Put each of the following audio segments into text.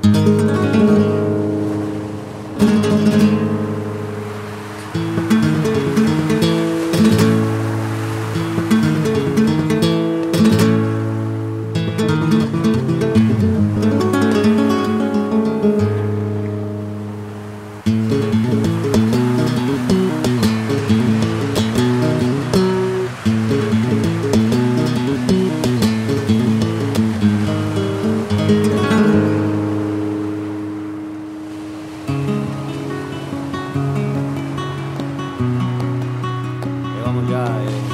Vamos ya,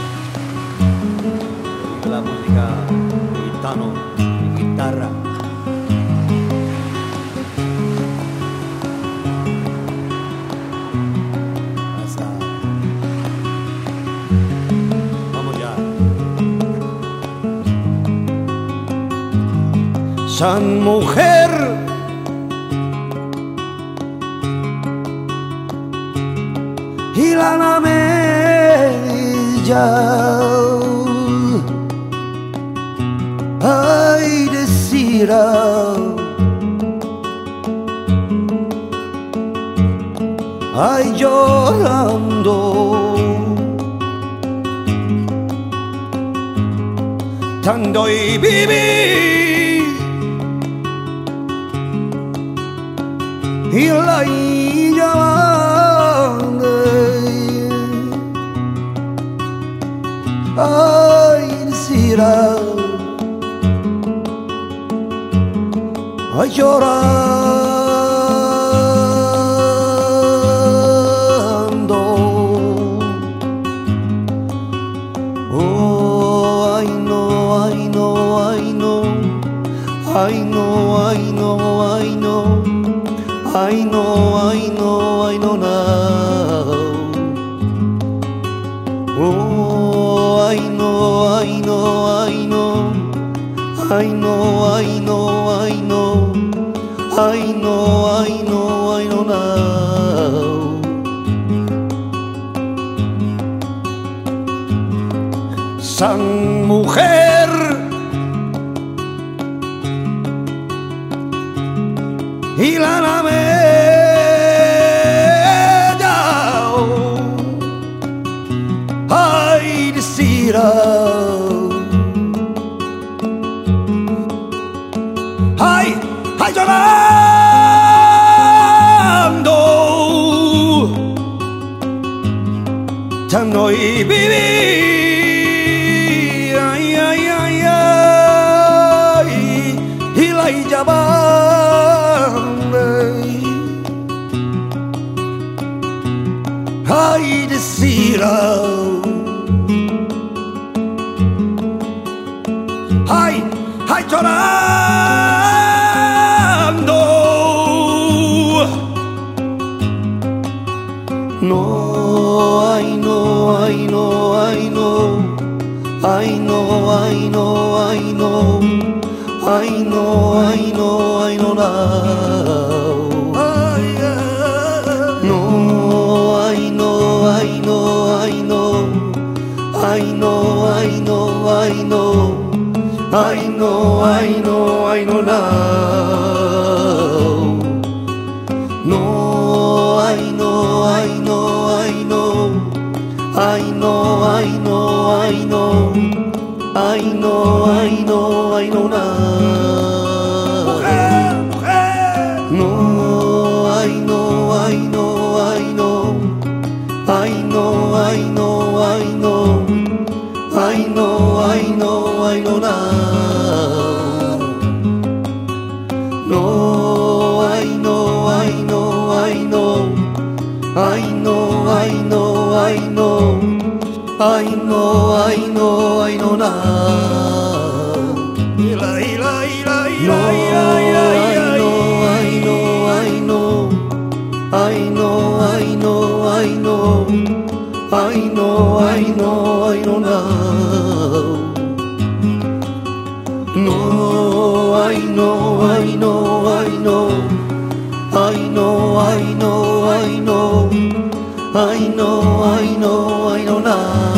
la música de gitano y guitarra. Vamos ya. San mujer, y la namella, ay desira, ay llorando, tanto y viví, y la llamando, ay desira, ay llorando, oh ay no, ay no, ay no, ay no, ay no, ay no, ay no, ay no, ay no, no. Oh, ay no, ay no, ay no, ay no, ay no, ay no, ay no, ay no, ay no, no. San mujer, y la namella, ay desira, ay, ay llorando, ya no hay vivir, ay, ay, ay, ay, y la llamando, ay desira, ay, ay llorando, no, ay no, ay no, ay no, ay no, ay no, ay no, ay no, ay no, ay no, no, no, ay no, ay no, ay no, ay no, ay no, ay no, ay no, ay no, ay no, no, no, ay no, ay no, ay no, ay no, ay no, ay no, ay no, ay no, ay no, no, no, ay no, ay no, ay no, ay no, ay no, ay no, ay no, ay no, ay no, no, no, ay no, ay no, ay no, ay no, ay no, ay no, ay no, ay no, ay no, no, no, ay no, ay no, ay no, ay no, ay no, ay no, ay no, ay no, no, no, ay no, ay no, ay no, ay no, ay no, ay no, ay no, ay no, ay no, no.